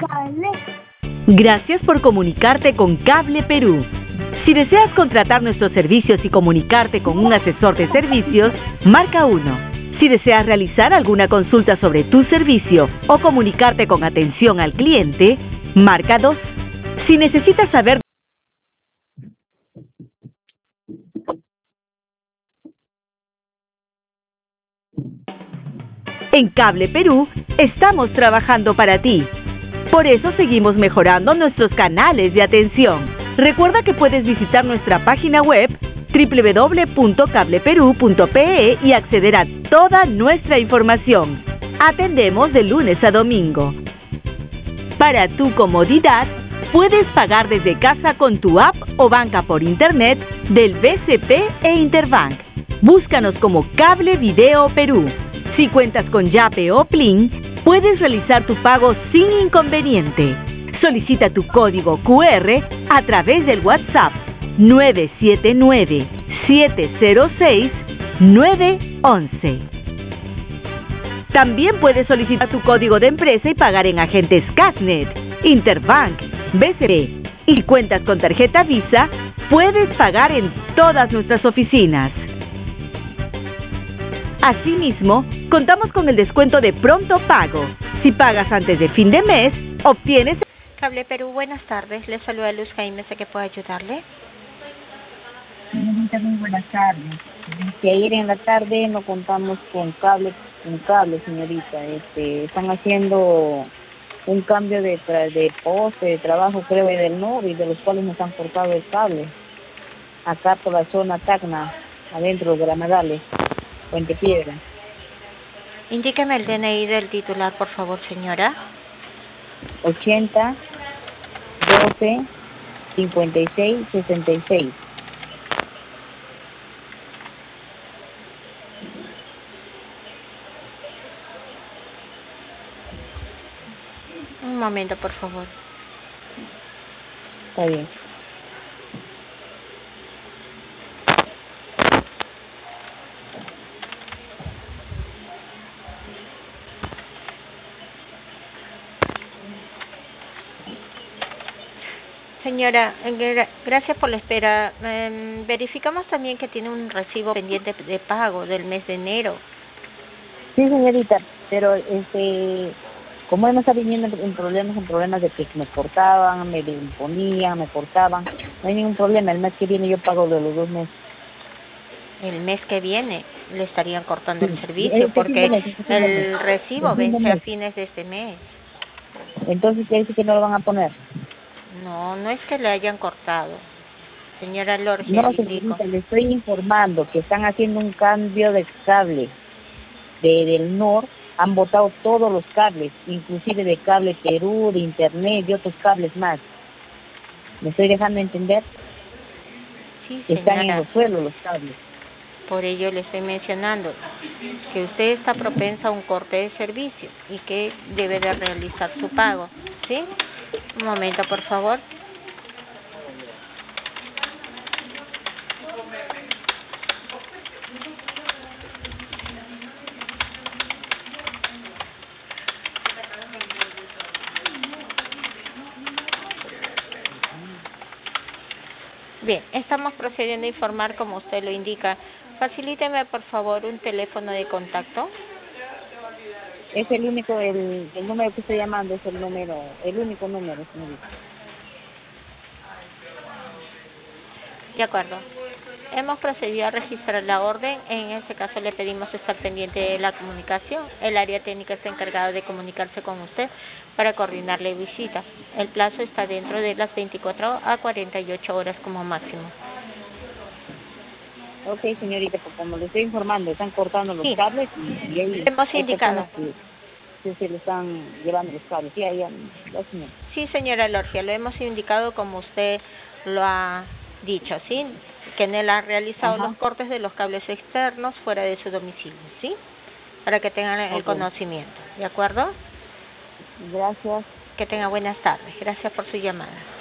Cable. Gracias por comunicarte con Cable Perú. Si deseas contratar nuestros servicios y comunicarte con un asesor de servicios, marca 1. Si deseas realizar alguna consulta sobre tu servicio o comunicarte con atención al cliente, marca 2. Si necesitas saber en Cable Perú, estamos trabajando para ti. Por eso seguimos mejorando nuestros canales de atención. Recuerda que puedes visitar nuestra página web www.cableperu.pe y acceder a toda nuestra información. Atendemos de lunes a domingo. Para tu comodidad, puedes pagar desde casa con tu app o banca por internet del BCP e Interbank. Búscanos como Cable Video Perú. Si cuentas con Yape o Plin, puedes realizar tu pago sin inconveniente. Solicita tu código QR a través del WhatsApp 979-706-911. También puedes solicitar tu código de empresa y pagar en agentes Casnet, Interbank, BCP. Y si cuentas con tarjeta Visa, puedes pagar en todas nuestras oficinas. Asimismo, contamos con el descuento de pronto pago. Si pagas antes de fin de mes, obtienes... Cable Perú, buenas tardes. Le saluda Luz Jaime, ¿sé que puedo ayudarle? Señorita, muy buenas tardes. Desde ayer en la tarde no contamos con cable, señorita. Están haciendo un cambio de poste, de trabajo, creo, en el norte, y de los cuales nos han cortado el cable. Acá por la zona Tacna, adentro de Granadales, Puente Piedra. Indíqueme el DNI del titular, por favor, señora. 80 12 56 66. Un momento, por favor. Está bien. Señora, gracias por la espera. Verificamos también que tiene un recibo pendiente de pago del mes de enero. Sí, señorita, pero como hemos estado viniendo en problemas de que me cortaban, me imponían, me cortaban, no hay ningún problema. El mes que viene yo pago de los 2 meses. El mes que viene le estarían cortando el servicio porque el recibo vence a fines de este mes. Entonces, ¿qué dice que no lo van a poner? No, no es que le hayan cortado. Señora Lorgia, no, señorita, le estoy informando que están haciendo un cambio de cable. Del NOR han botado todos los cables, inclusive de Cable Perú, de Internet y otros cables más. ¿Me estoy dejando entender? Sí, señora. Están en los suelos los cables. Por ello le estoy mencionando que usted está propensa a un corte de servicio y que debe de realizar su pago, ¿sí? Un momento, por favor. Bien, estamos procediendo a informar como usted lo indica. Facilíteme, por favor, un teléfono de contacto. Es el único, el número que estoy llamando es el único número, señorita. De acuerdo. Hemos procedido a registrar la orden. En este caso le pedimos estar pendiente de la comunicación. El área técnica está encargada de comunicarse con usted para coordinarle visita. El plazo está dentro de las 24 a 48 horas como máximo. Ok, señorita, pues como le estoy informando, están cortando los cables y hemos indicado que se le están llevando los cables. Sí, señora Lorgia, lo hemos indicado como usted lo ha dicho, ¿sí? Que en él ha realizado los cortes de los cables externos fuera de su domicilio, ¿sí? Para que tengan el conocimiento, ¿de acuerdo? Gracias. Que tenga buenas tardes. Gracias por su llamada.